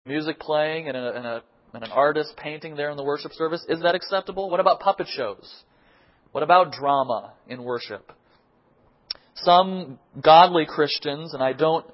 Music playing and an artist painting there in the worship service, is that acceptable? What about puppet shows? What about drama in worship? Some godly Christians, and I don't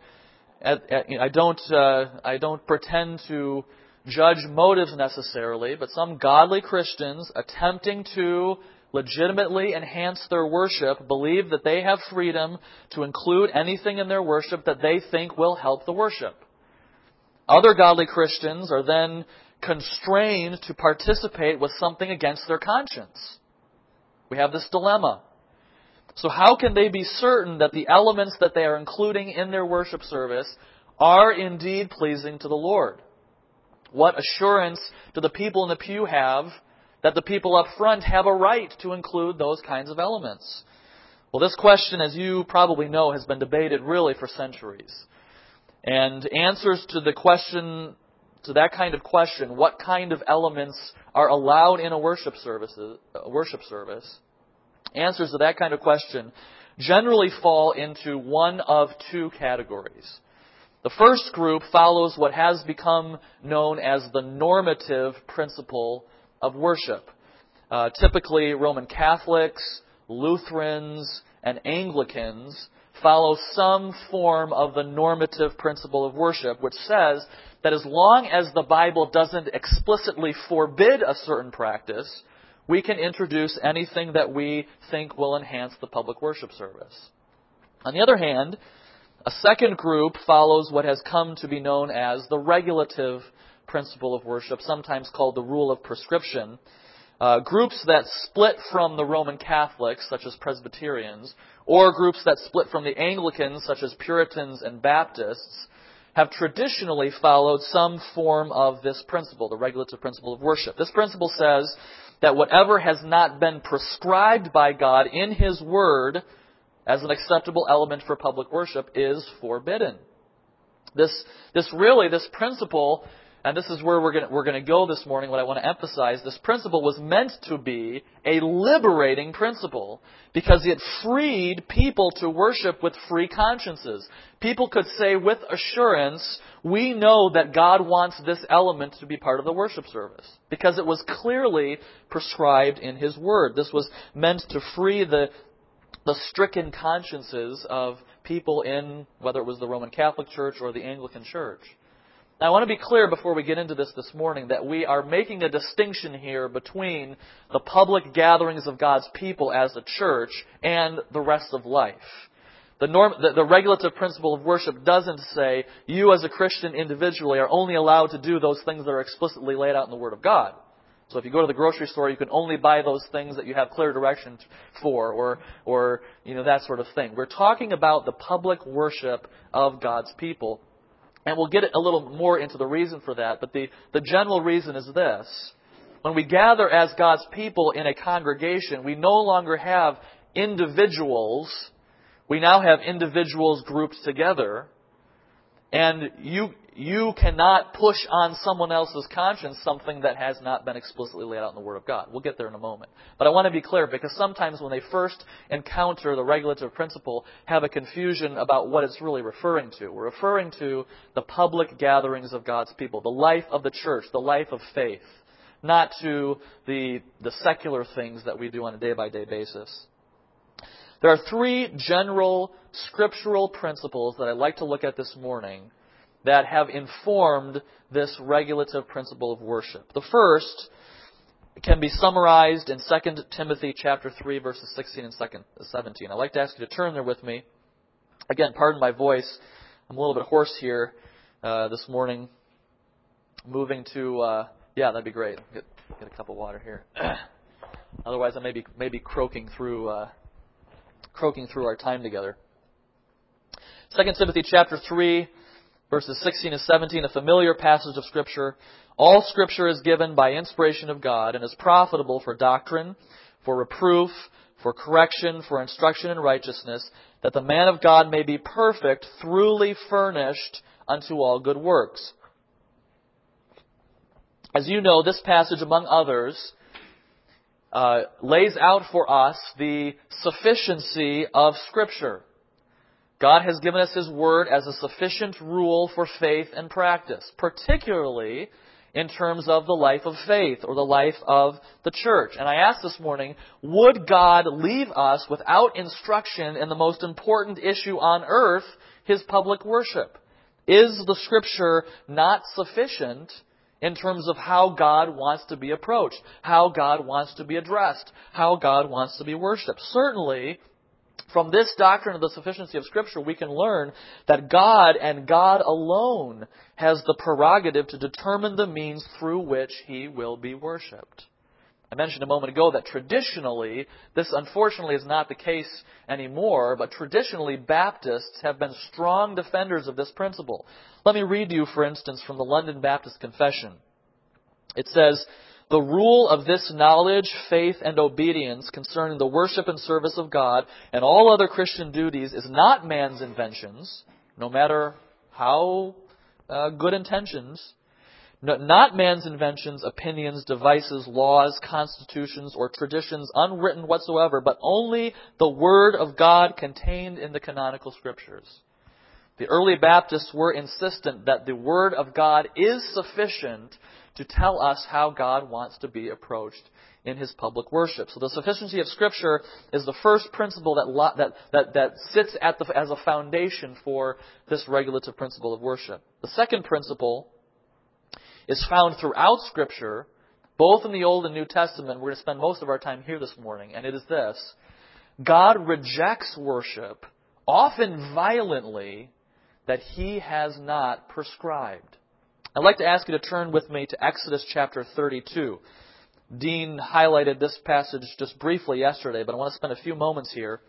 pretend to judge motives necessarily, but some godly Christians attempting to legitimately enhance their worship believe that they have freedom to include anything in their worship that they think will help the worship. Other godly Christians are then constrained to participate with something against their conscience. We have this dilemma. So how can they be certain that the elements that they are including in their worship service are indeed pleasing to the Lord? What assurance do the people in the pew have that the people up front have a right to include those kinds of elements? Well, this question, as you probably know, has been debated really for centuries. And answers to the question, to that kind of question, what kind of elements are allowed in a worship service, answers to that kind of question generally fall into one of two categories. The first group follows what has become known as the normative principle of worship. Typically, Roman Catholics, Lutherans, and Anglicans follow some form of the normative principle of worship, which says that as long as the Bible doesn't explicitly forbid a certain practice, we can introduce anything that we think will enhance the public worship service. On the other hand, a second group follows what has come to be known as the regulative principle of worship, sometimes called the rule of prescription. Groups that split from the Roman Catholics, such as Presbyterians, or groups that split from the Anglicans, such as Puritans and Baptists, have traditionally followed some form of this principle, the regulative principle of worship. This principle says that whatever has not been prescribed by God in His Word as an acceptable element for public worship is forbidden. This principle, and this is where we're going to go this morning, what I want to emphasize, this principle was meant to be a liberating principle because it freed people to worship with free consciences. People could say with assurance, we know that God wants this element to be part of the worship service because it was clearly prescribed in His Word. This was meant to free the stricken consciences of people in, whether it was the Roman Catholic Church or the Anglican Church. Now, I want to be clear before we get into this morning that we are making a distinction here between the public gatherings of God's people as a church and the rest of life. The regulative principle of worship doesn't say you as a Christian individually are only allowed to do those things that are explicitly laid out in the Word of God. So if you go to the grocery store, you can only buy those things that you have clear direction for, or that sort of thing. We're talking about the public worship of God's people. And we'll get a little more into the reason for that, but the general reason is this. When we gather as God's people in a congregation, we no longer have individuals. We now have individuals grouped together. And you cannot push on someone else's conscience something that has not been explicitly laid out in the Word of God. We'll get there in a moment. But I want to be clear, because sometimes when they first encounter the regulative principle, have a confusion about what it's really referring to. We're referring to the public gatherings of God's people, the life of the church, the life of faith, not to the secular things that we do on a day-by-day basis. There are three general scriptural principles that I'd like to look at this morning that have informed this regulative principle of worship. The first can be summarized in 2 Timothy chapter 3, verses 16 and 17. I'd like to ask you to turn there with me. Again, pardon my voice. I'm a little bit hoarse here this morning. Moving to, that'd be great. Get a cup of water here. Otherwise, I may be croaking through our time together. 2 Timothy chapter 3, verses 16 and 17, a familiar passage of Scripture. All Scripture is given by inspiration of God and is profitable for doctrine, for reproof, for correction, for instruction in righteousness, that the man of God may be perfect, thoroughly furnished unto all good works. As you know, this passage, among others, lays out for us the sufficiency of Scripture. God has given us His Word as a sufficient rule for faith and practice, particularly in terms of the life of faith or the life of the church. And I asked this morning, would God leave us without instruction in the most important issue on earth, His public worship? Is the Scripture not sufficient in terms of how God wants to be approached, how God wants to be addressed, how God wants to be worshipped? Certainly, from this doctrine of the sufficiency of Scripture, we can learn that God and God alone has the prerogative to determine the means through which He will be worshipped. I mentioned a moment ago that traditionally, this unfortunately is not the case anymore, but traditionally Baptists have been strong defenders of this principle. Let me read to you, for instance, from the London Baptist Confession. It says, "The rule of this knowledge, faith, and obedience concerning the worship and service of God and all other Christian duties is not man's inventions, no matter how good intentions, not man's inventions, opinions, devices, laws, constitutions, or traditions unwritten whatsoever, but only the Word of God contained in the canonical Scriptures." The early Baptists were insistent that the Word of God is sufficient to tell us how God wants to be approached in His public worship. So the sufficiency of Scripture is the first principle that sits as a foundation for this regulative principle of worship. The second principle is found throughout Scripture, both in the Old and New Testament. We're going to spend most of our time here this morning, and it is this: God rejects worship, often violently, that He has not prescribed. I'd like to ask you to turn with me to Exodus chapter 32. Dean highlighted this passage just briefly yesterday, but I want to spend a few moments here.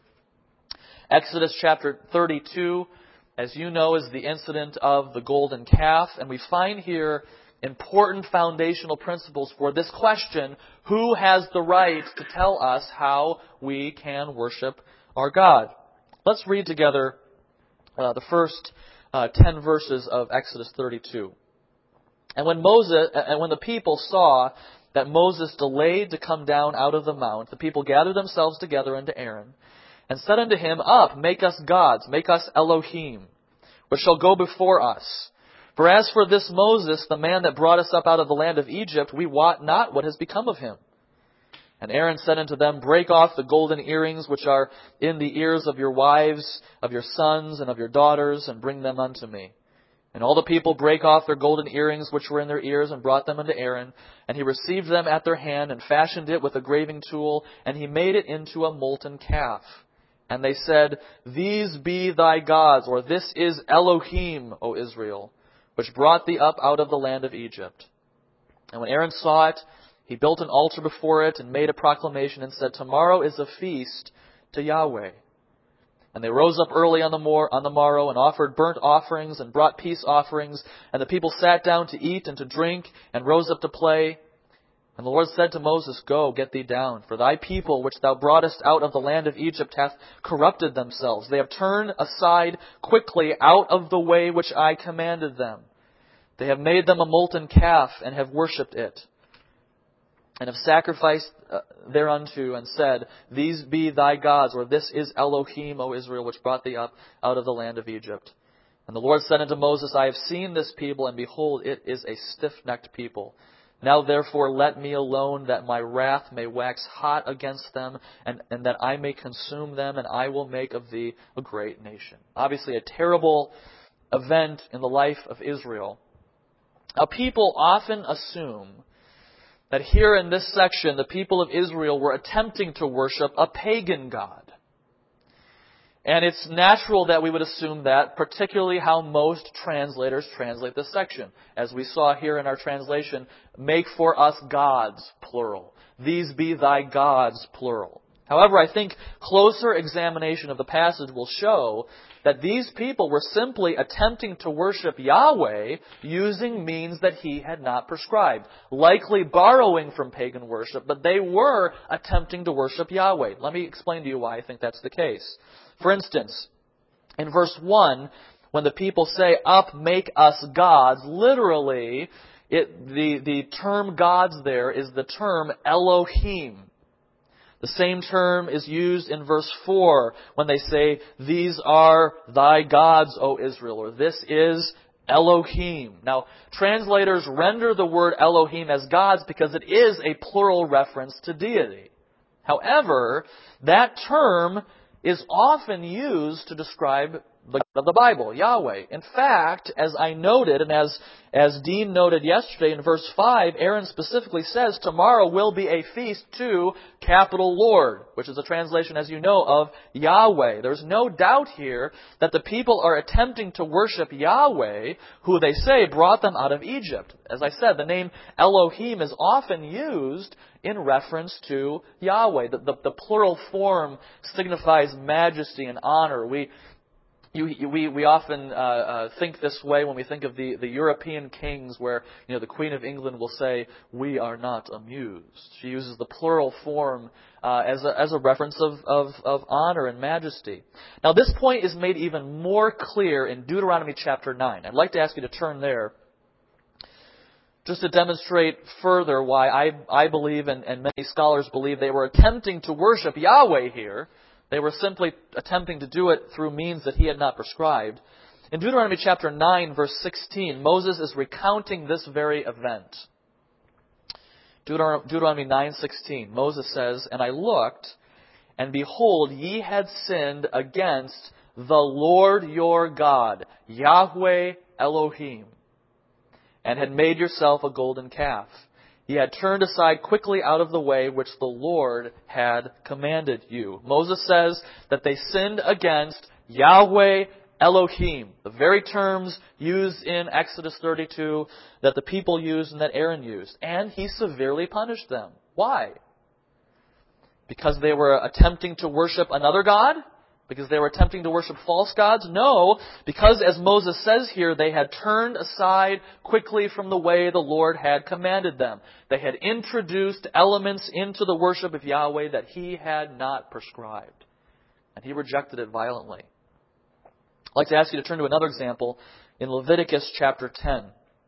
Exodus chapter 32, as you know, is the incident of the golden calf, and we find here important foundational principles for this question: who has the right to tell us how we can worship our God? Let's read together the first 10 verses of Exodus 32. And when the people saw that Moses delayed to come down out of the mount, the people gathered themselves together unto Aaron, and said unto him, Up, make us gods, make us Elohim, which shall go before us. For as for this Moses, the man that brought us up out of the land of Egypt, we wot not what has become of him. And Aaron said unto them, Break off the golden earrings which are in the ears of your wives, of your sons, and of your daughters, and bring them unto me. And all the people brake off their golden earrings which were in their ears, and brought them unto Aaron. And he received them at their hand, and fashioned it with a graving tool, and he made it into a molten calf. And they said, These be thy gods, or this is Elohim, O Israel, which brought thee up out of the land of Egypt. And when Aaron saw it, he built an altar before it, and made a proclamation, and said, Tomorrow is a feast to Yahweh. And they rose up early on the morrow, and offered burnt offerings, and brought peace offerings. And the people sat down to eat and to drink, and rose up to play. And the Lord said to Moses, Go, get thee down, for thy people which thou broughtest out of the land of Egypt hath corrupted themselves. They have turned aside quickly out of the way which I commanded them. They have made them a molten calf, and have worshipped it, and have sacrificed thereunto, and said, These be thy gods, or this is Elohim, O Israel, which brought thee up out of the land of Egypt. And the Lord said unto Moses, I have seen this people, and behold, it is a stiff-necked people. Now therefore let me alone, that my wrath may wax hot against them, and that I may consume them, and I will make of thee a great nation. Obviously a terrible event in the life of Israel. Now people often assume that here in this section, the people of Israel were attempting to worship a pagan god. And it's natural that we would assume that, particularly how most translators translate this section. As we saw here in our translation, make for us gods, plural. These be thy gods, plural. However, I think closer examination of the passage will show that these people were simply attempting to worship Yahweh using means that He had not prescribed, likely borrowing from pagan worship, but they were attempting to worship Yahweh. Let me explain to you why I think that's the case. For instance, in verse 1, when the people say, Up, make us gods, literally, the term gods there is the term Elohim. The same term is used in verse 4 when they say, "These are thy gods, O Israel," or "This is Elohim." Now, translators render the word Elohim as gods because it is a plural reference to deity. However, that term is often used to describe the God of the Bible, Yahweh. In fact, as I noted, and as Dean noted yesterday in verse 5, Aaron specifically says, "Tomorrow will be a feast to capital Lord," which is a translation, as you know, of Yahweh. There's no doubt here that the people are attempting to worship Yahweh, who they say brought them out of Egypt. As I said, the name Elohim is often used in reference to Yahweh. The plural form signifies majesty and honor. We often think this way when we think of the European kings, where the Queen of England will say, "We are not amused." She uses the plural form as a reference of honor and majesty. Now, this point is made even more clear in Deuteronomy chapter 9. I'd like to ask you to turn there, just to demonstrate further why I believe, and many scholars believe, they were attempting to worship Yahweh here. They were simply attempting to do it through means that He had not prescribed. In Deuteronomy chapter 9, verse 16, Moses is recounting this very event. Deuteronomy 9:16, Moses says, "And I looked, and behold, ye had sinned against the Lord your God, Yahweh Elohim, and had made yourself a golden calf. Ye had turned aside quickly out of the way which the Lord had commanded you." Moses says that they sinned against Yahweh Elohim, the very terms used in Exodus 32 that the people used and that Aaron used. And He severely punished them. Why? Because they were attempting to worship another god? Because they were attempting to worship false gods? No, because as Moses says here, they had turned aside quickly from the way the Lord had commanded them. They had introduced elements into the worship of Yahweh that He had not prescribed. And He rejected it violently. I'd like to ask you to turn to another example in Leviticus chapter 10.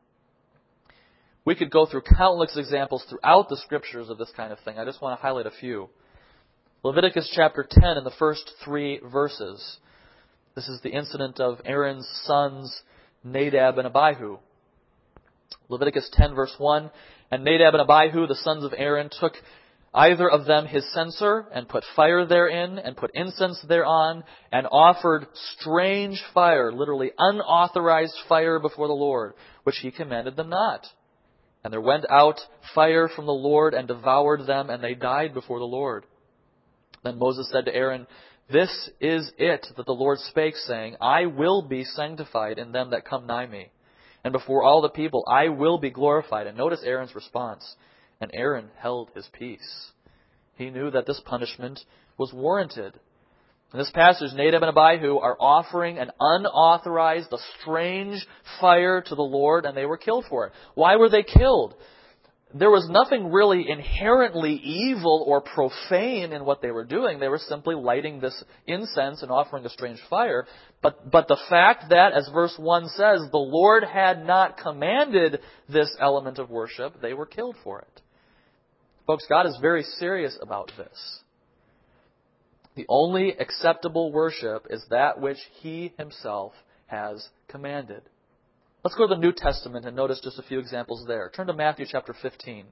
We could go through countless examples throughout the Scriptures of this kind of thing. I just want to highlight a few. Leviticus chapter 10 in the first 3 verses. This is the incident of Aaron's sons, Nadab and Abihu. Leviticus 10 verse 1, "And Nadab and Abihu, the sons of Aaron, took either of them his censer, and put fire therein, and put incense thereon, and offered strange fire," literally unauthorized fire, "before the Lord, which He commanded them not. And there went out fire from the Lord, and devoured them, and they died before the Lord. Then Moses said to Aaron, This is it that the Lord spake, saying, I will be sanctified in them that come nigh me. And before all the people I will be glorified." And notice Aaron's response. And Aaron held his peace. He knew that this punishment was warranted. In this passage, Nadab and Abihu are offering an unauthorized, a strange fire to the Lord, and they were killed for it. Why were they killed? There was nothing really inherently evil or profane in what they were doing. They were simply lighting this incense and offering a strange fire. But the fact that, as verse 1 says, the Lord had not commanded this element of worship, they were killed for it. Folks, God is very serious about this. The only acceptable worship is that which He Himself has commanded. Let's go to the New Testament and notice just a few examples there. Turn to Matthew chapter 15.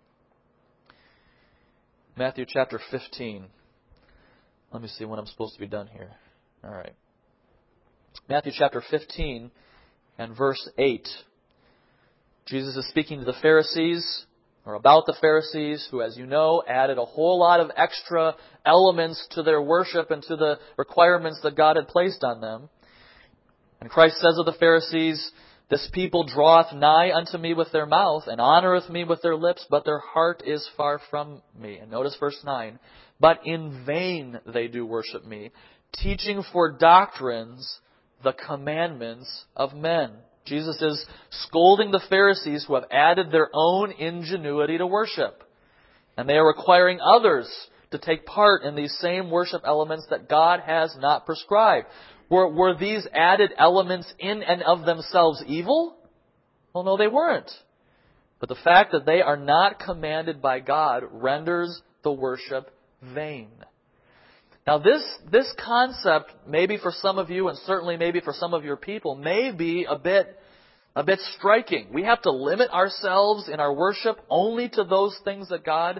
Matthew chapter 15. Let me see when I'm supposed to be done here. All right. Matthew chapter 15 and verse 8. Jesus is speaking to the Pharisees, or about the Pharisees, who, as you know, added a whole lot of extra elements to their worship and to the requirements that God had placed on them. And Christ says of the Pharisees, "This people draweth nigh unto me with their mouth, and honoreth me with their lips, but their heart is far from me." And notice verse 9. "But in vain they do worship me, teaching for doctrines the commandments of men." Jesus is scolding the Pharisees who have added their own ingenuity to worship. And they are requiring others to take part in these same worship elements that God has not prescribed. Were these added elements in and of themselves evil? Well, no, they weren't. But the fact that they are not commanded by God renders the worship vain. Now this concept, maybe for some of you and certainly maybe for some of your people, may be a bit striking. We have to limit ourselves in our worship only to those things that God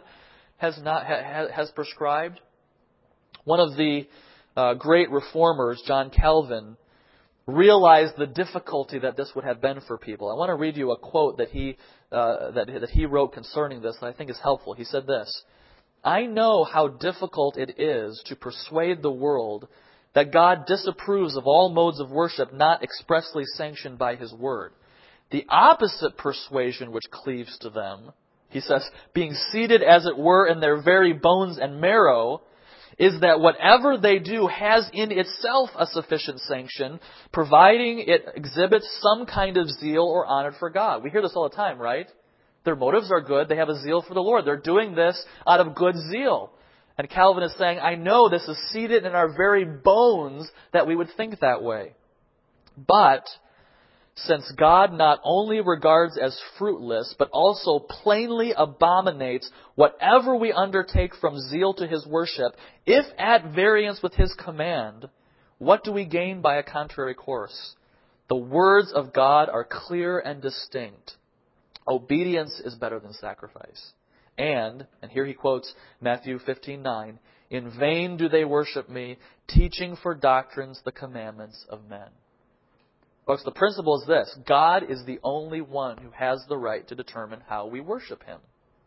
has prescribed. One of the great reformers, John Calvin, realized the difficulty that this would have been for people. I want to read you a quote that he wrote concerning this that I think is helpful. He said this: "I know how difficult it is to persuade the world that God disapproves of all modes of worship not expressly sanctioned by His Word. The opposite persuasion which cleaves to them," he says, "being seated as it were in their very bones and marrow, is that whatever they do has in itself a sufficient sanction, providing it exhibits some kind of zeal or honor for God." We hear this all the time, right? Their motives are good. They have a zeal for the Lord. They're doing this out of good zeal. And Calvin is saying, I know this is seated in our very bones that we would think that way. But since God not only regards as fruitless, but also plainly abominates whatever we undertake from zeal to His worship, if at variance with His command, what do we gain by a contrary course? The words of God are clear and distinct. Obedience is better than sacrifice. And here he quotes Matthew 15:9, "In vain do they worship me, teaching for doctrines the commandments of men." Folks, the principle is this: God is the only one who has the right to determine how we worship Him.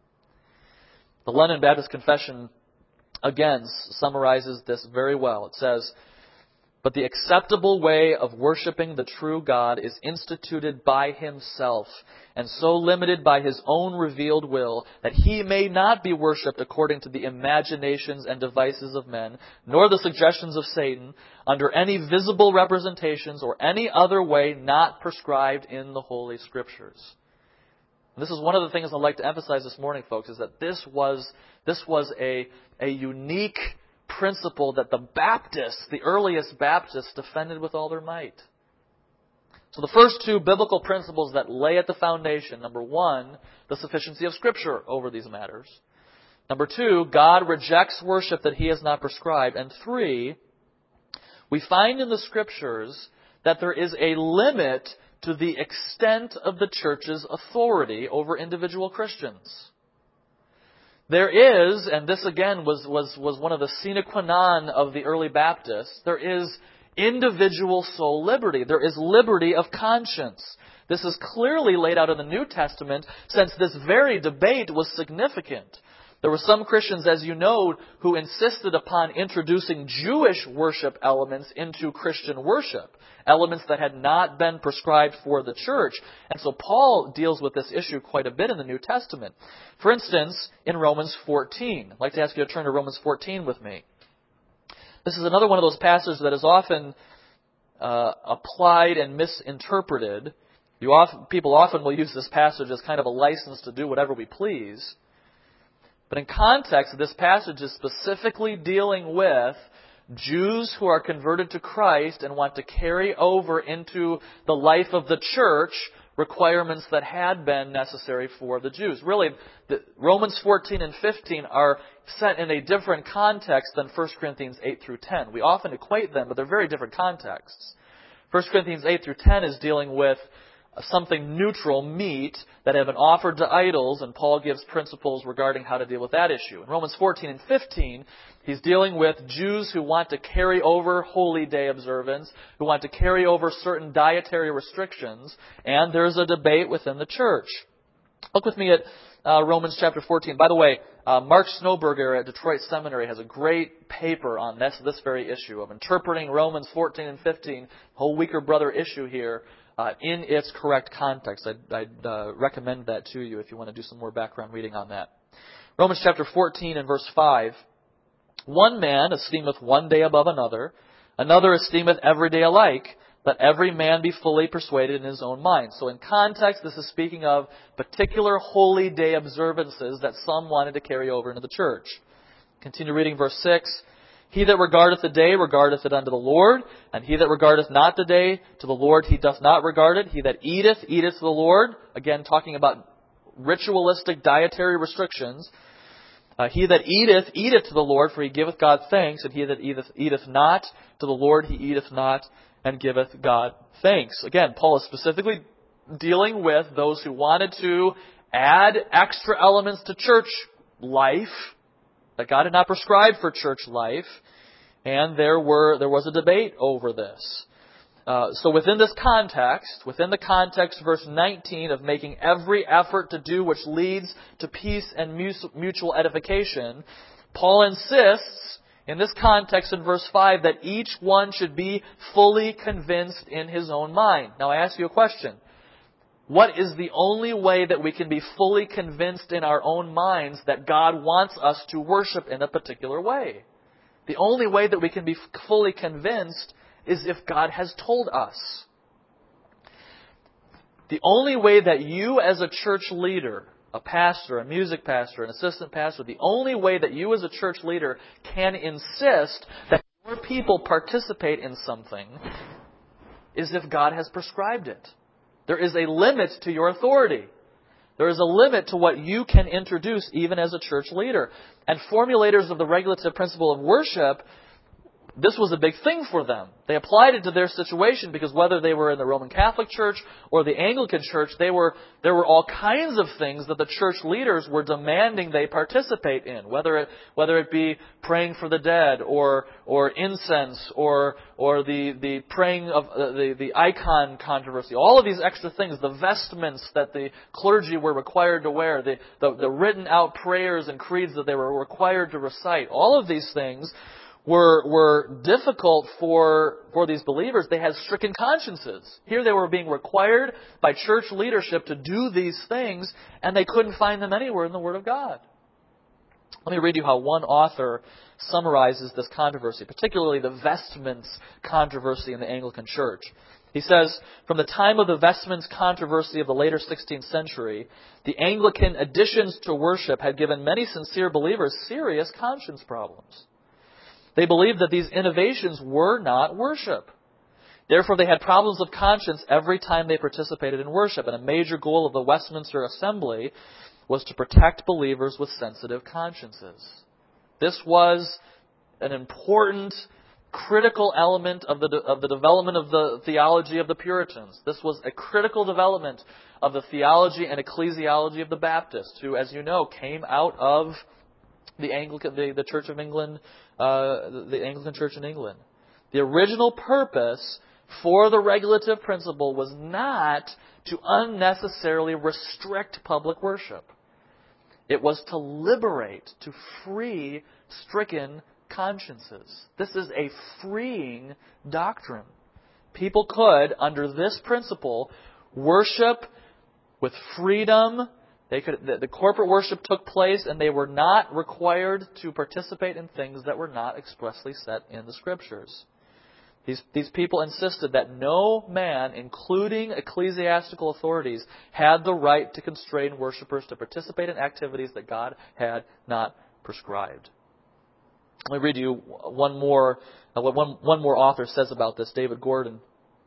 The London Baptist Confession, again, summarizes this very well. It says, "But the acceptable way of worshiping the true God is instituted by Himself, and so limited by His own revealed will, that He may not be worshipped according to the imaginations and devices of men, nor the suggestions of Satan, under any visible representations or any other way not prescribed in the Holy Scriptures." And this is one of the things I'd like to emphasize this morning, folks, is that this was a unique principle that the Baptists, the earliest Baptists, defended with all their might. So the first two biblical principles that lay at the foundation: number one, the sufficiency of Scripture over these matters. Number two, God rejects worship that He has not prescribed. And three, we find in the Scriptures that there is a limit to the extent of the church's authority over individual Christians. There is, and this again was one of the sine qua non of the early Baptists, there is individual soul liberty. There is liberty of conscience. This is clearly laid out in the New Testament, since this very debate was significant. There were some Christians, as you know, who insisted upon introducing Jewish worship elements into Christian worship, elements that had not been prescribed for the church. And so Paul deals with this issue quite a bit in the New Testament. For instance, in Romans 14. I'd like to ask you to turn to Romans 14 with me. This is another one of those passages that is often applied and misinterpreted. People often will use this passage as kind of a license to do whatever we please. But in context, this passage is specifically dealing with Jews who are converted to Christ and want to carry over into the life of the church requirements that had been necessary for the Jews. Really, Romans 14 and 15 are set in a different context than 1 Corinthians 8 through 10. We often equate them, but they're very different contexts. 1 Corinthians 8 through 10 is dealing with something neutral, meat, that have been offered to idols, and Paul gives principles regarding how to deal with that issue. In Romans 14 and 15, he's dealing with Jews who want to carry over holy day observance, who want to carry over certain dietary restrictions, and there's a debate within the church. Look with me at Romans chapter 14. By the way, Mark Snowberger at Detroit Seminary has a great paper on this very issue of interpreting Romans 14 and 15, whole weaker brother issue here, in its correct context. I'd recommend that to you if you want to do some more background reading on that. Romans chapter 14 and verse 5. "One man esteemeth one day above another, another esteemeth every day alike. Let every man be fully persuaded in his own mind." So in context, this is speaking of particular holy day observances that some wanted to carry over into the church. Continue reading verse 6. "He that regardeth the day regardeth it unto the Lord, and he that regardeth not the day to the Lord he doth not regard it. He that eateth, eateth to the Lord." Again, talking about ritualistic dietary restrictions. He that eateth, eateth to the Lord, for he giveth God thanks, and he that eateth not to the Lord, he eateth not, and giveth God thanks. Again, Paul is specifically dealing with those who wanted to add extra elements to church life that God had not prescribed for church life, and there was a debate over this. So within this context, within the context, verse 19, of making every effort to do which leads to peace and mutual edification, Paul insists in this context in verse 5 that each one should be fully convinced in his own mind. Now I ask you a question. What is the only way that we can be fully convinced in our own minds that God wants us to worship in a particular way? The only way that we can be fully convinced is if God has told us. The only way that you as a church leader, a pastor, a music pastor, an assistant pastor, the only way that you as a church leader can insist that more people participate in something is if God has prescribed it. There is a limit to your authority. There is a limit to what you can introduce even as a church leader. And formulators of the regulative principle of worship, this was a big thing for them. They applied it to their situation because whether they were in the Roman Catholic Church or the Anglican Church, there were all kinds of things that the church leaders were demanding they participate in. Whether it be praying for the dead or incense or the praying of the icon controversy. All of these extra things, the vestments that the clergy were required to wear, the written out prayers and creeds that they were required to recite. All of these things were difficult for these believers. They had stricken consciences. Here they were being required by church leadership to do these things, and they couldn't find them anywhere in the Word of God. Let me read you how one author summarizes this controversy, particularly the vestments controversy in the Anglican Church. He says, from the time of the vestments controversy of the later 16th century, the Anglican additions to worship had given many sincere believers serious conscience problems. They believed that these innovations were not worship. Therefore, they had problems of conscience every time they participated in worship. And a major goal of the Westminster Assembly was to protect believers with sensitive consciences. This was an important, critical element of the development of the theology of the Puritans. This was a critical development of the theology and ecclesiology of the Baptists, who, as you know, came out of the Anglican, the Church of England, the Anglican Church in England. The original purpose for the regulative principle was not to unnecessarily restrict public worship. It was to liberate, to free stricken consciences. This is a freeing doctrine. People could, under this principle, worship with freedom. The corporate worship took place, and they were not required to participate in things that were not expressly set in the Scriptures. These people insisted that no man, including ecclesiastical authorities, had the right to constrain worshipers to participate in activities that God had not prescribed. Let me read you one more author says about this, David Gordon.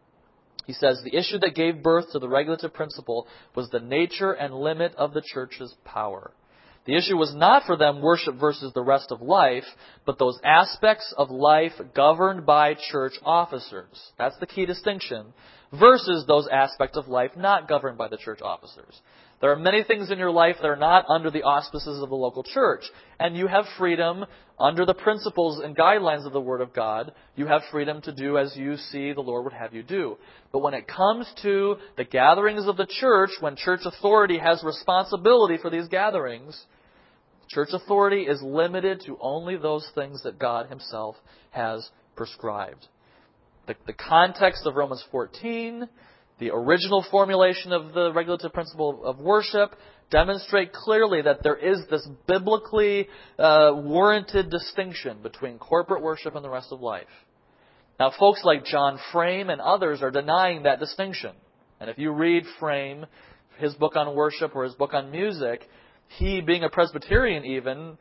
He says, the issue that gave birth to the regulative principle was the nature and limit of the church's power. The issue was not for them worship versus the rest of life, but those aspects of life governed by church officers. That's the key distinction, versus those aspects of life not governed by the church officers. There are many things in your life that are not under the auspices of the local church. And you have freedom under the principles and guidelines of the Word of God. You have freedom to do as you see the Lord would have you do. But when it comes to the gatherings of the church, when church authority has responsibility for these gatherings, church authority is limited to only those things that God Himself has prescribed. The context of Romans 14, the original formulation of the regulative principle of worship, demonstrate clearly that there is this biblically warranted distinction between corporate worship and the rest of life. Now, folks like John Frame and others are denying that distinction. And if you read Frame, his book on worship or his book on music, he, being a Presbyterian even,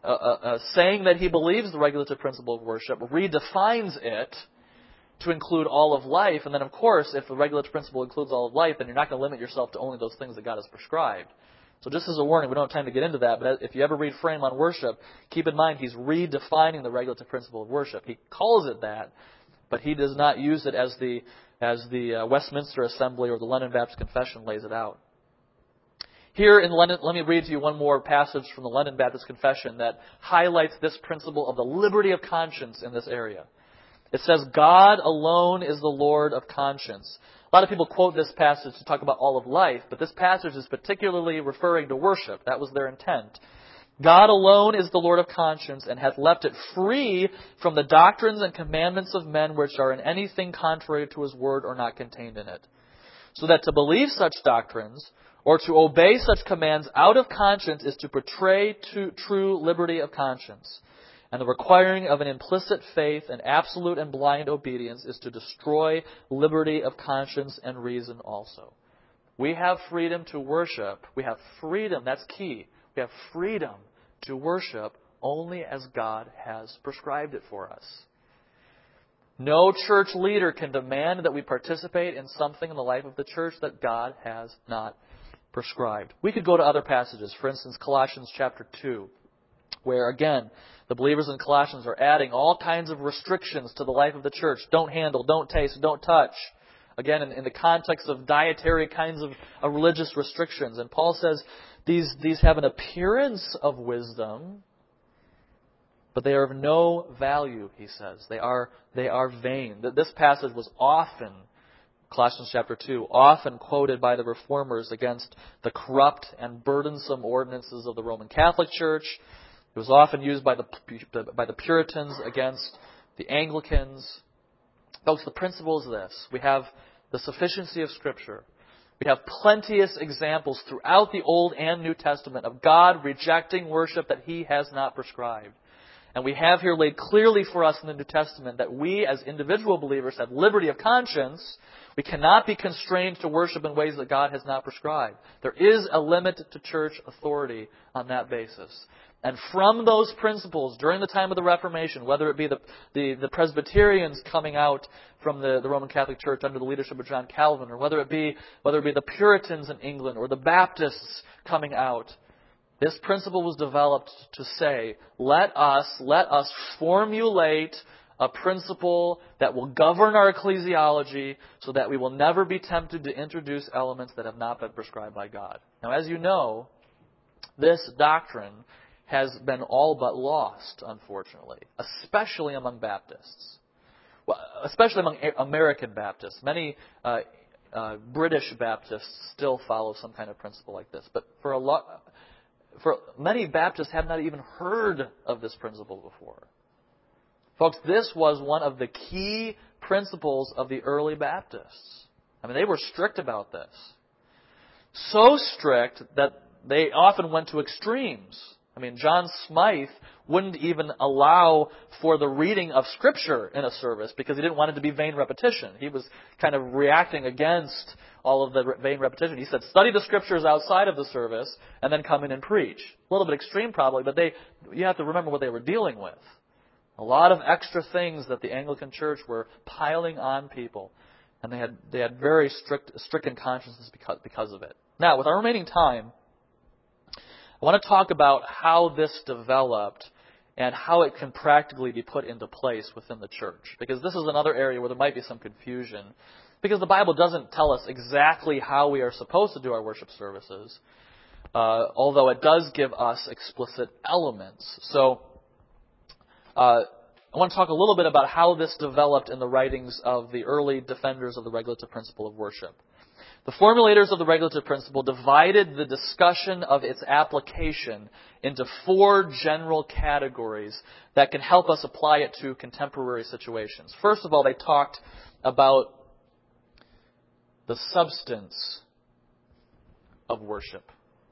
saying that he believes the regulative principle of worship, redefines it to include all of life. And then, of course, if the regulative principle includes all of life, then you're not going to limit yourself to only those things that God has prescribed. So just as a warning, we don't have time to get into that, but if you ever read Frame on Worship, keep in mind he's redefining the regulative principle of worship. He calls it that, but he does not use it as the Westminster Assembly or the London Baptist Confession lays it out. Here in London, let me read to you one more passage from the London Baptist Confession that highlights this principle of the liberty of conscience in this area. It says, God alone is the Lord of conscience. A lot of people quote this passage to talk about all of life, but this passage is particularly referring to worship. That was their intent. God alone is the Lord of conscience and hath left it free from the doctrines and commandments of men which are in anything contrary to his word or not contained in it. So that to believe such doctrines or to obey such commands out of conscience is to betray true liberty of conscience. And the requiring of an implicit faith and absolute and blind obedience is to destroy liberty of conscience and reason also. We have freedom to worship. We have freedom. That's key. We have freedom to worship only as God has prescribed it for us. No church leader can demand that we participate in something in the life of the church that God has not prescribed. We could go to other passages. For instance, Colossians chapter 2, where again, the believers in Colossians are adding all kinds of restrictions to the life of the church. Don't handle, don't taste, don't touch. Again, in the context of dietary kinds of religious restrictions. And Paul says these have an appearance of wisdom, but they are of no value, he says. They are vain. This passage was often, Colossians chapter 2, often quoted by the Reformers against the corrupt and burdensome ordinances of the Roman Catholic Church. It was often used by the Puritans against the Anglicans. Folks, the principle is this. We have the sufficiency of Scripture. We have plenteous examples throughout the Old and New Testament of God rejecting worship that He has not prescribed. And we have here laid clearly for us in the New Testament that we as individual believers have liberty of conscience. We cannot be constrained to worship in ways that God has not prescribed. There is a limit to church authority on that basis. And from those principles, during the time of the Reformation, whether it be the Presbyterians coming out from the Roman Catholic Church under the leadership of John Calvin, or whether it be the Puritans in England or the Baptists coming out, this principle was developed to say, let us formulate a principle that will govern our ecclesiology so that we will never be tempted to introduce elements that have not been prescribed by God. Now, as you know, this doctrine has been all but lost, unfortunately, especially among Baptists. Well, especially among American Baptists. Many British Baptists still follow some kind of principle like this. But for many Baptists have not even heard of this principle before. Folks, this was one of the key principles of the early Baptists. I mean, they were strict about this. So strict that they often went to extremes. I mean, John Smythe wouldn't even allow for the reading of Scripture in a service because he didn't want it to be vain repetition. He was kind of reacting against all of the vain repetition. He said, study the Scriptures outside of the service and then come in and preach. A little bit extreme probably, but you have to remember what they were dealing with. A lot of extra things that the Anglican Church were piling on people. And they had very stricken consciences because of it. Now, with our remaining time, I want to talk about how this developed and how it can practically be put into place within the church. Because this is another area where there might be some confusion. Because the Bible doesn't tell us exactly how we are supposed to do our worship services, although it does give us explicit elements. So, I want to talk a little bit about how this developed in the writings of the early defenders of the regulative principle of worship. The formulators of the regulative principle divided the discussion of its application into 4 general categories that can help us apply it to contemporary situations. First of all, they talked about the substance of worship.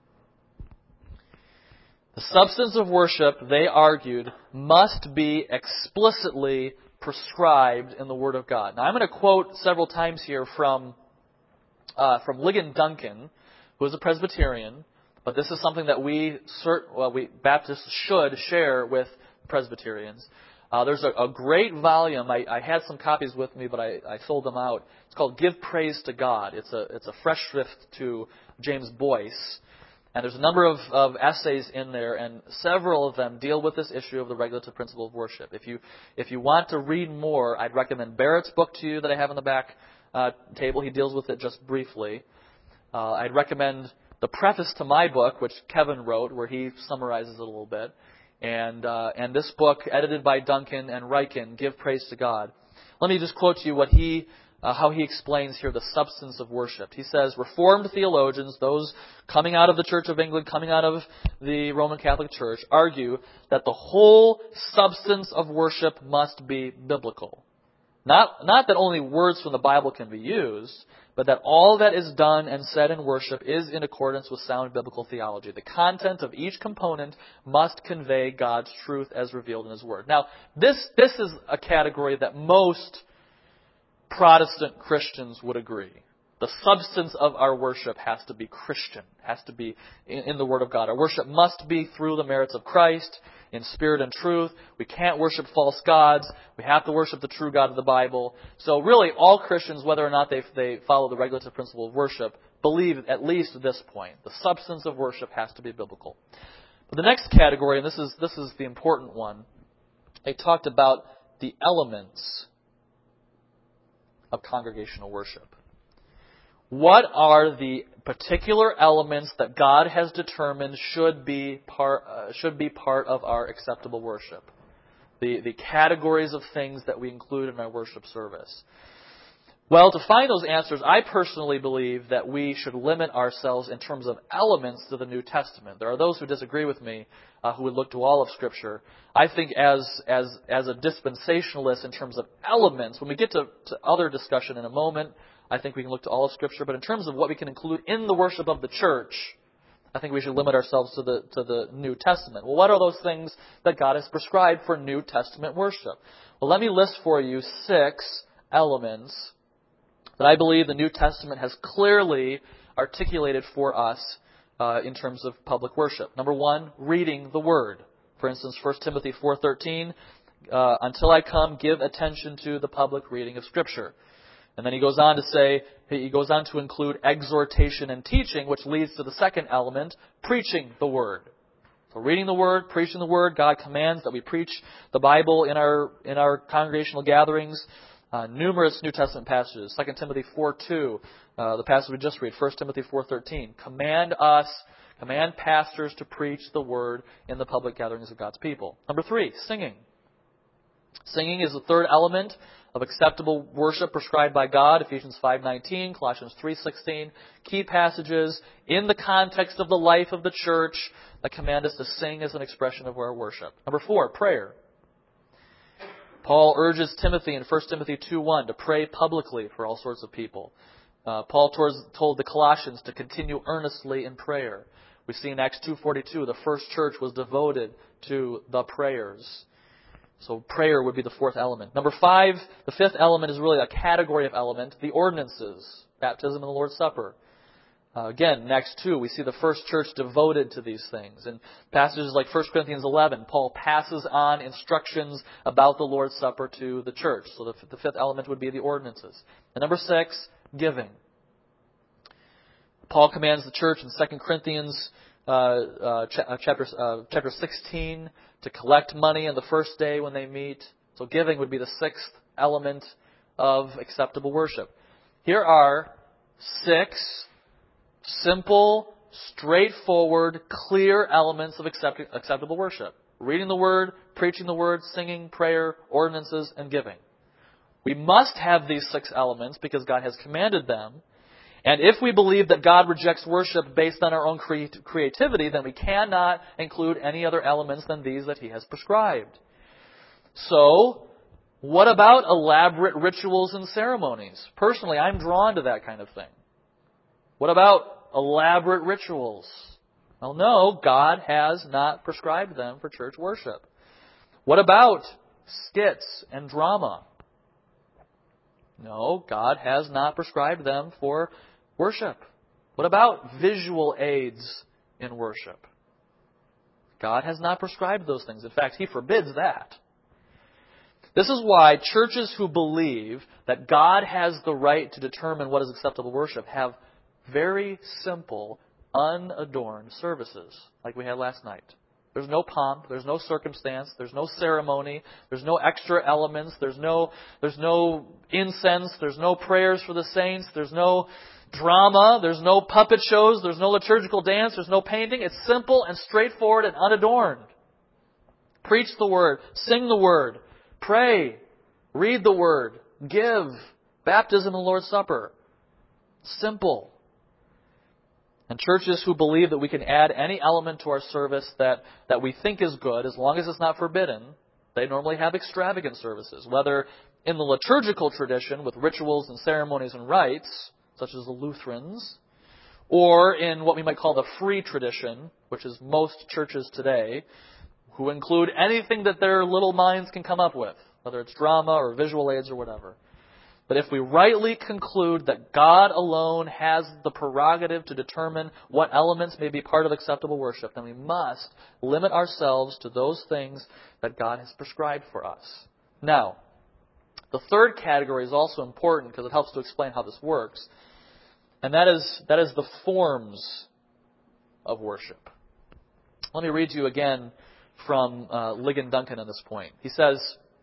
The substance of worship, they argued, must be explicitly prescribed in the Word of God. Now, I'm going to quote several times here from Ligon Duncan, who is a Presbyterian, but this is something that we Baptists should share with Presbyterians. There's a great volume. I had some copies with me, but I sold them out. It's called "Give Praise to God." It's a fresh shrift to James Boyce. And there's a number of essays in there, and several of them deal with this issue of the regulative principle of worship. If you want to read more, I'd recommend Barrett's book to you that I have on the back table. He deals with it just briefly. I'd recommend the preface to my book, which Kevin wrote, where he summarizes it a little bit. And this book, edited by Duncan and Ryken, Give Praise to God. Let me just quote to you how he explains here the substance of worship. He says, Reformed theologians, those coming out of the Church of England, coming out of the Roman Catholic Church, argue that the whole substance of worship must be biblical. Not that only words from the Bible can be used, but that all that is done and said in worship is in accordance with sound biblical theology. The content of each component must convey God's truth as revealed in His Word. Now, this is a category that most Protestant Christians would agree. The substance of our worship has to be Christian, has to be in the Word of God. Our worship must be through the merits of Christ, in spirit and truth. We can't worship false gods. We have to worship the true God of the Bible. So really, all Christians, whether or not they follow the regulative principle of worship, believe at least at this point, the substance of worship has to be biblical. But the next category, and this is the important one, they talked about the elements of congregational worship. What are the particular elements that God has determined should be part of our acceptable worship? The categories of things that we include in our worship service. Well, to find those answers, I personally believe that we should limit ourselves in terms of elements to the New Testament. There are those who disagree with me, who would look to all of Scripture. I think as a dispensationalist in terms of elements, when we get to other discussion in a moment, I think we can look to all of Scripture. But in terms of what we can include in the worship of the church, I think we should limit ourselves to the New Testament. Well, what are those things that God has prescribed for New Testament worship? Well, let me list for you 6 elements that I believe the New Testament has clearly articulated for us in terms of public worship. Number 1, reading the Word. For instance, 1 Timothy 4:13, until I come, give attention to the public reading of Scripture. And then he goes on to include exhortation and teaching, which leads to the second element, preaching the Word. So reading the Word, preaching the Word, God commands that we preach the Bible in our congregational gatherings. Numerous New Testament passages. 2 Timothy 4:2, the passage we just read. 1 Timothy 4:13. Command pastors to preach the Word in the public gatherings of God's people. Number 3, singing. Singing is the third element of acceptable worship prescribed by God. Ephesians 5:19, Colossians 3:16. Key passages in the context of the life of the church that command us to sing as an expression of our worship. Number 4, prayer. Paul urges Timothy in 1 Timothy 2:1 to pray publicly for all sorts of people. Paul told the Colossians to continue earnestly in prayer. We see in Acts 2:42 the first church was devoted to the prayers. So prayer would be the fourth element. Number 5, the fifth element is really a category of element, the ordinances, baptism and the Lord's Supper. Again, in Acts 2, we see the first church devoted to these things. In passages like 1 Corinthians 11, Paul passes on instructions about the Lord's Supper to the church. So the fifth element would be the ordinances. And number 6, giving. Paul commands the church in 2 Corinthians chapter 16 to collect money on the first day when they meet. So giving would be the 6th element of acceptable worship. Here are 6 simple, straightforward, clear elements of acceptable worship. Reading the Word, preaching the Word, singing, prayer, ordinances, and giving. We must have these 6 elements because God has commanded them. And if we believe that God rejects worship based on our own creativity, then we cannot include any other elements than these that He has prescribed. So, what about elaborate rituals and ceremonies? Personally, I'm drawn to that kind of thing. What about elaborate rituals? Well, no, God has not prescribed them for church worship. What about skits and drama? No, God has not prescribed them for worship. What about visual aids in worship? God has not prescribed those things. In fact, He forbids that. This is why churches who believe that God has the right to determine what is acceptable worship have very simple, unadorned services like we had last night. There's no pomp, there's no circumstance, there's no ceremony, there's no extra elements, there's no incense, there's no prayers for the saints, there's no drama, there's no puppet shows, there's no liturgical dance, there's no painting. It's simple and straightforward and unadorned. Preach the Word, sing the Word, pray, read the Word, give, baptism and the Lord's Supper. Simple. And churches who believe that we can add any element to our service that we think is good, as long as it's not forbidden, they normally have extravagant services, whether in the liturgical tradition with rituals and ceremonies and rites, such as the Lutherans, or in what we might call the free tradition, which is most churches today, who include anything that their little minds can come up with, whether it's drama or visual aids or whatever. But if we rightly conclude that God alone has the prerogative to determine what elements may be part of acceptable worship, then we must limit ourselves to those things that God has prescribed for us. Now, the third category is also important because it helps to explain how this works, and that is the forms of worship. Let me read you again from Ligon Duncan on this point. He says,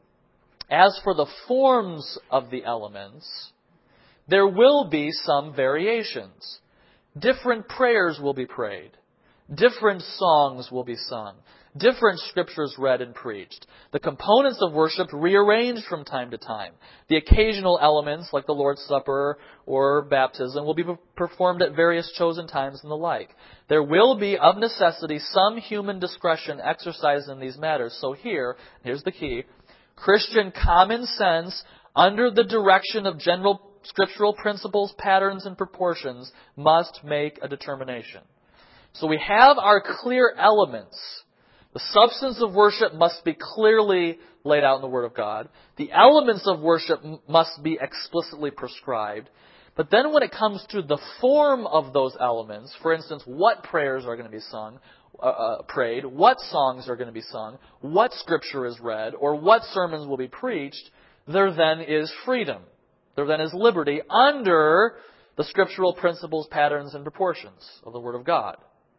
"As for the forms of the elements, there will be some variations. Different prayers will be prayed. Different songs will be sung. Different scriptures read and preached. The components of worship rearranged from time to time. The occasional elements, like the Lord's Supper or baptism, will be performed at various chosen times and the like. There will be, of necessity, some human discretion exercised in these matters." So here's the key, Christian common sense, under the direction of general scriptural principles, patterns, and proportions, must make a determination. So we have our clear elements. The substance of worship must be clearly laid out in the Word of God. The elements of worship must be explicitly prescribed. But then when it comes to the form of those elements, for instance, what prayers are going to be sung, prayed, what songs are going to be sung, what scripture is read, or what sermons will be preached, there then is freedom. There then is liberty under the scriptural principles, patterns, and proportions of the Word of God.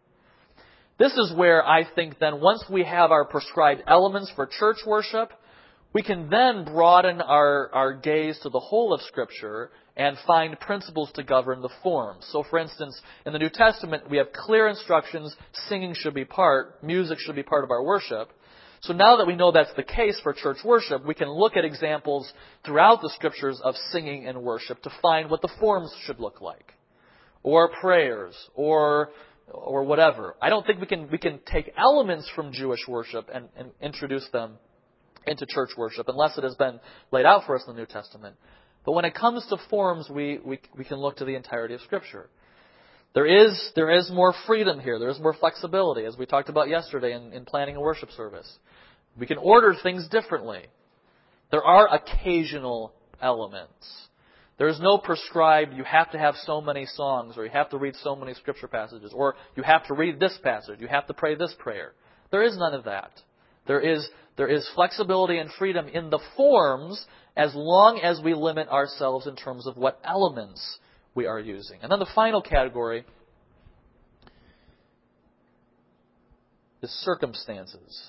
This is where I think then once we have our prescribed elements for church worship, we can then broaden our gaze to the whole of Scripture and find principles to govern the forms. So, for instance, in the New Testament, we have clear instructions, singing should be music should be part of our worship. So now that we know that's the case for church worship, we can look at examples throughout the Scriptures of singing and worship to find what the forms should look like. Or prayers, or whatever. I don't think we can take elements from Jewish worship and introduce them into church worship unless it has been laid out for us in the New Testament. But when it comes to forms, we can look to the entirety of Scripture. There is more freedom here. There is more flexibility, as we talked about yesterday in planning a worship service. We can order things differently. There are occasional elements. There is no prescribed, you have to have so many songs, or you have to read so many scripture passages, or you have to read this passage, you have to pray this prayer. There is none of that. There is flexibility and freedom in the forms as long as we limit ourselves in terms of what elements we are using. And then the final category is circumstances.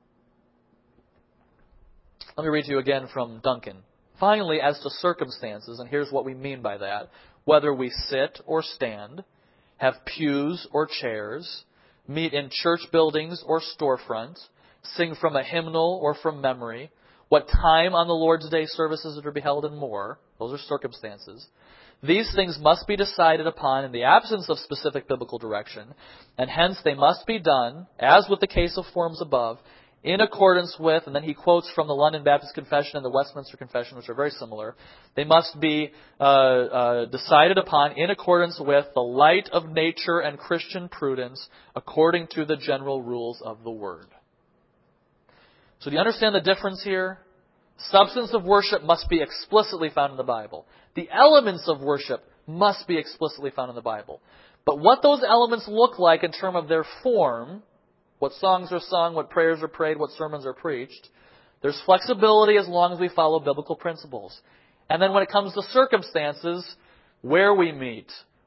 Let me read to you again from Duncan. "Finally, as to circumstances," and here's what we mean by that, "whether we sit or stand, have pews or chairs, meet in church buildings or storefronts, sing from a hymnal or from memory, what time on the Lord's Day services are to be held, and more," those are circumstances. "These things must be decided upon in the absence of specific biblical direction, and hence they must be done, as with the case of forms above, in accordance with," and then he quotes from the London Baptist Confession and the Westminster Confession, which are very similar. "They must be decided upon in accordance with the light of nature and Christian prudence, according to the general rules of the Word." So do you understand the difference here? Substance of worship must be explicitly found in the Bible. The elements of worship must be explicitly found in the Bible. But what those elements look like in terms of their form, what songs are sung, what prayers are prayed, what sermons are preached, there's flexibility as long as we follow biblical principles. And then when it comes to circumstances, where we meet,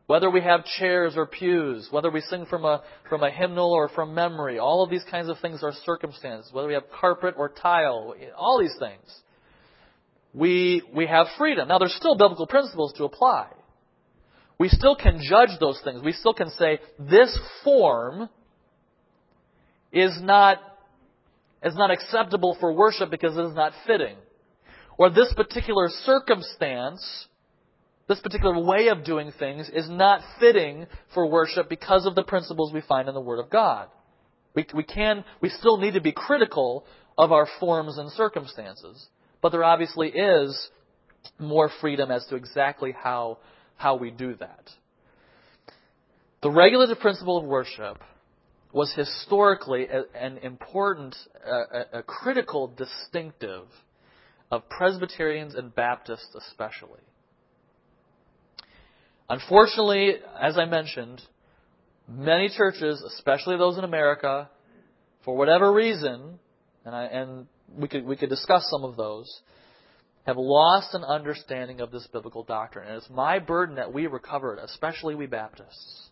Whether we have chairs or pews, whether we sing from a hymnal or from memory, all of these kinds of things are circumstances. Whether we have carpet or tile, all these things. We have freedom. Now, there's still biblical principles to apply. We still can judge those things. We still can say, this form is not acceptable for worship because it is not fitting. Or this particular circumstance, this particular way of doing things is not fitting for worship because of the principles we find in the Word of God. We still need to be critical of our forms and circumstances. But there obviously is more freedom as to exactly how we do that. The regulative principle of worship was historically an important, a critical distinctive of Presbyterians and Baptists especially. Unfortunately, as I mentioned, many churches, especially those in America, for whatever reason, and we could discuss some of those, have lost an understanding of this biblical doctrine. And it's my burden that we recover it, especially we Baptists.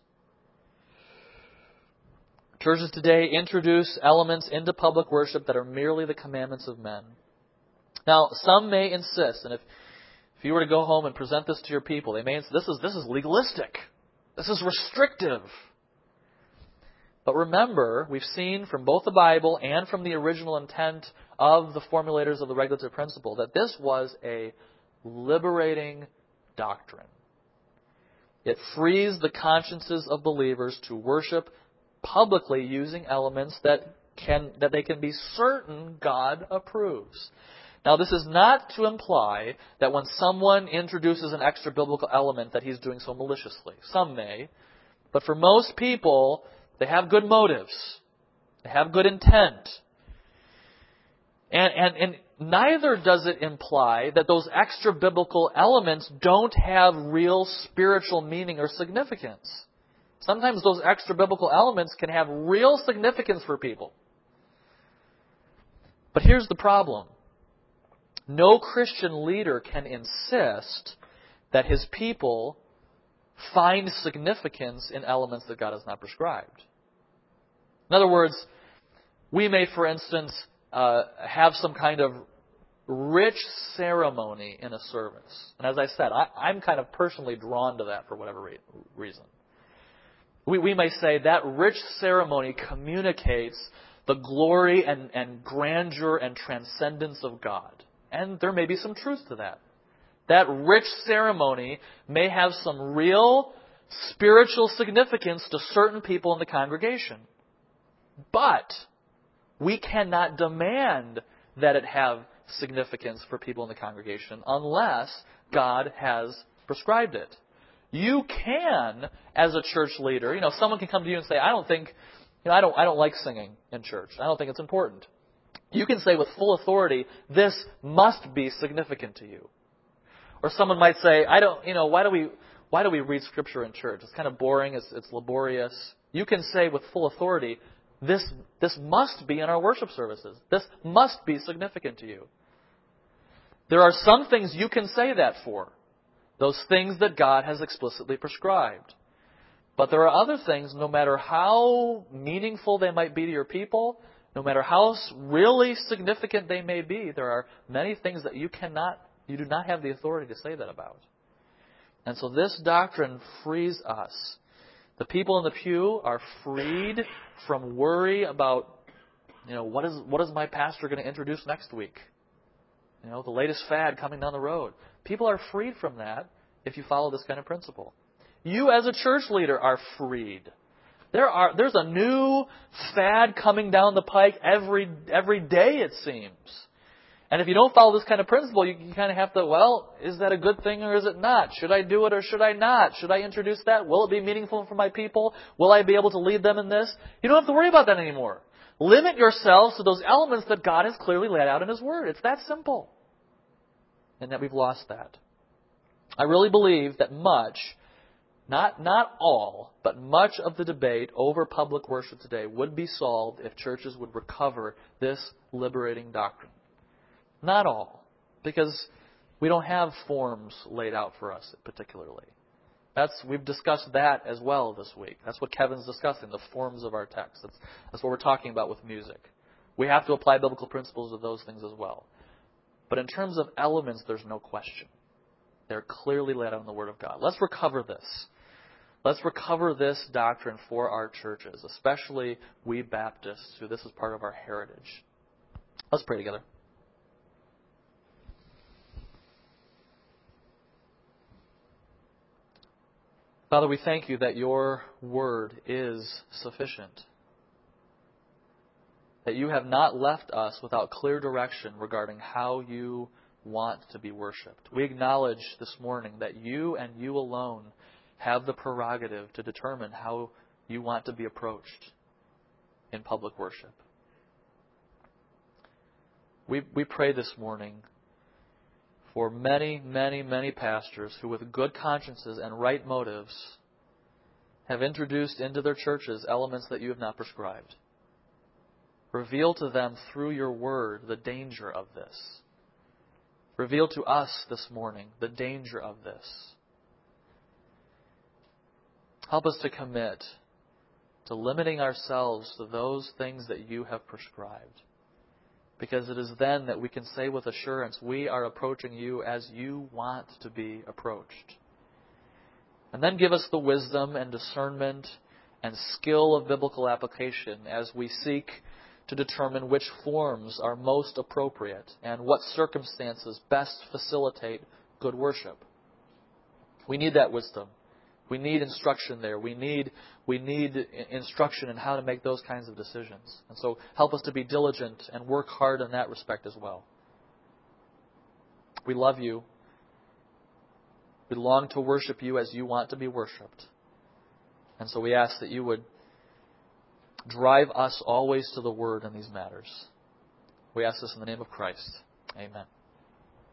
Churches today introduce elements into public worship that are merely the commandments of men. Now, some may insist, and if you were to go home and present this to your people, they may insist, this is legalistic. This is restrictive. But remember, we've seen from both the Bible and from the original intent of the formulators of the regulative principle that this was a liberating doctrine. It frees the consciences of believers to worship publicly using elements that they can be certain God approves. Now, this is not to imply that when someone introduces an extra biblical element that he's doing so maliciously. Some may. But for most people, they have good motives. They have good intent. And neither does it imply that those extra biblical elements don't have real spiritual meaning or significance. Sometimes those extra biblical elements can have real significance for people. But here's the problem. No Christian leader can insist that his people find significance in elements that God has not prescribed. In other words, we may, for instance, have some kind of rich ceremony in a service. And as I said, I'm kind of personally drawn to that for whatever reason. We may say that rich ceremony communicates the glory and grandeur and transcendence of God. And there may be some truth to that. That rich ceremony may have some real spiritual significance to certain people in the congregation. But we cannot demand that it have significance for people in the congregation unless God has prescribed it. You can, as a church leader, someone can come to you and say, I don't like singing in church. I don't think it's important. You can say with full authority, this must be significant to you. Or someone might say, why do we read Scripture in church? It's kind of boring, it's laborious. You can say with full authority, this must be in our worship services. This must be significant to you. There are some things you can say that for. Those things that God has explicitly prescribed. But there are other things, no matter how meaningful they might be to your people, no matter how really significant they may be, there are many things that you do not have the authority to say that about. And so this doctrine frees us. The people in the pew are freed from worry about, what is my pastor going to introduce next week? The latest fad coming down the road. People are freed from that if you follow this kind of principle. You as a church leader are freed. There's a new fad coming down the pike every day, it seems. And if you don't follow this kind of principle, you kind of have to, is that a good thing or is it not? Should I do it or should I not? Should I introduce that? Will it be meaningful for my people? Will I be able to lead them in this? You don't have to worry about that anymore. Limit yourselves to those elements that God has clearly laid out in His Word. It's that simple. And that we've lost that. I really believe that much, not all, but much of the debate over public worship today would be solved if churches would recover this liberating doctrine. Not all, because we don't have forms laid out for us particularly. We've discussed that as well this week. That's what Kevin's discussing, the forms of our text. That's what we're talking about with music. We have to apply biblical principles to those things as well. But in terms of elements, there's no question. They're clearly laid out in the Word of God. Let's recover this. Let's recover this doctrine for our churches, especially we Baptists, who this is part of our heritage. Let's pray together. Father, we thank you that your word is sufficient. That you have not left us without clear direction regarding how you want to be worshipped. We acknowledge this morning that you and you alone have the prerogative to determine how you want to be approached in public worship. We pray this morning for many, many, many pastors who with good consciences and right motives have introduced into their churches elements that you have not prescribed. Reveal to them through your word the danger of this. Reveal to us this morning the danger of this. Help us to commit to limiting ourselves to those things that you have prescribed. Because it is then that we can say with assurance, we are approaching you as you want to be approached. And then give us the wisdom and discernment and skill of biblical application as we seek to determine which forms are most appropriate and what circumstances best facilitate good worship. We need that wisdom. We need instruction there. We need instruction in how to make those kinds of decisions. And so help us to be diligent and work hard in that respect as well. We love you. We long to worship you as you want to be worshipped. And so we ask that you would drive us always to the Word in these matters. We ask this in the name of Christ. Amen.